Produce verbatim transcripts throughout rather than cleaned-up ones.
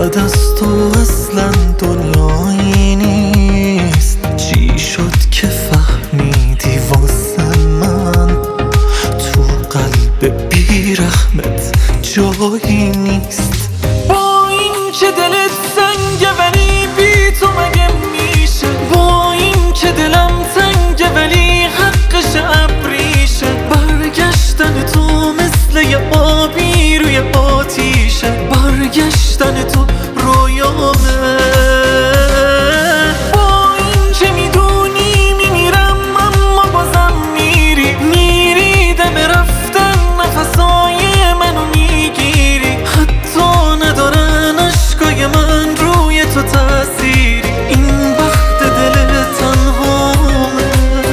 بعد از تو اصلا دنیایی نیست. چی شد که فهمیدی واسه من تو قلب بیرحمت جایی نیست؟ با این که دلت سنگه ولی بی تو مگه میشه؟ با این که دلم تنگه ولی حقش ابریشه. برگشتن تو مثل یه آبی روی آتیشه. برگشتن تو رویامه. با این که میدونی میمیرم اما بازم میری میری دم رفتن نفسای منو میگیری. حتی ندارن عشقای من روی تو تأثیری. این وقت دل تنهامه.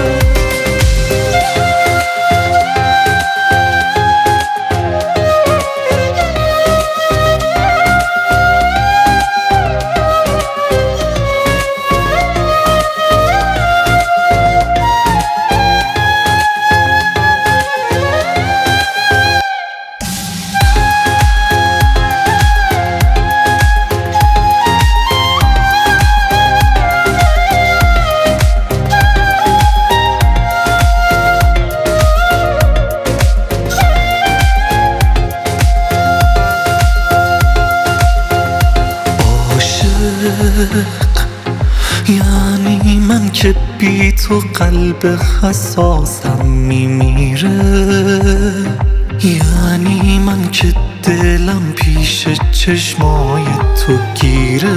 یعنی من که بی تو قلب حساسم میمیره. یعنی من که دلم پیش چشمای تو گیره.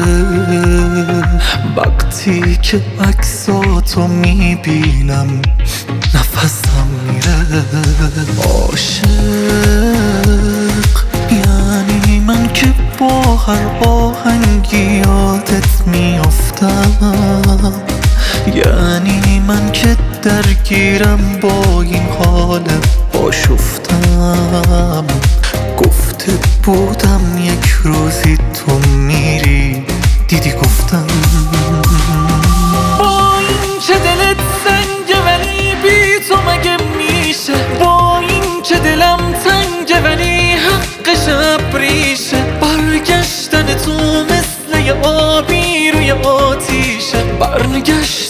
وقتی که عکساتو میبینم نفسم میره. عاشق یعنی من که با هر آهنگی یادت میافتم. یعنی من که درگیرم با این حال آشفتم. گفته بودم یک روزی تو میری دیدی گفتم. با این که دلت سنگه ولی بی تو مگه میشه؟ با این که دلم تنگه ولی حقش ابریشه. برگشتن تو مثل یه آبی روی آتیشه. برگشت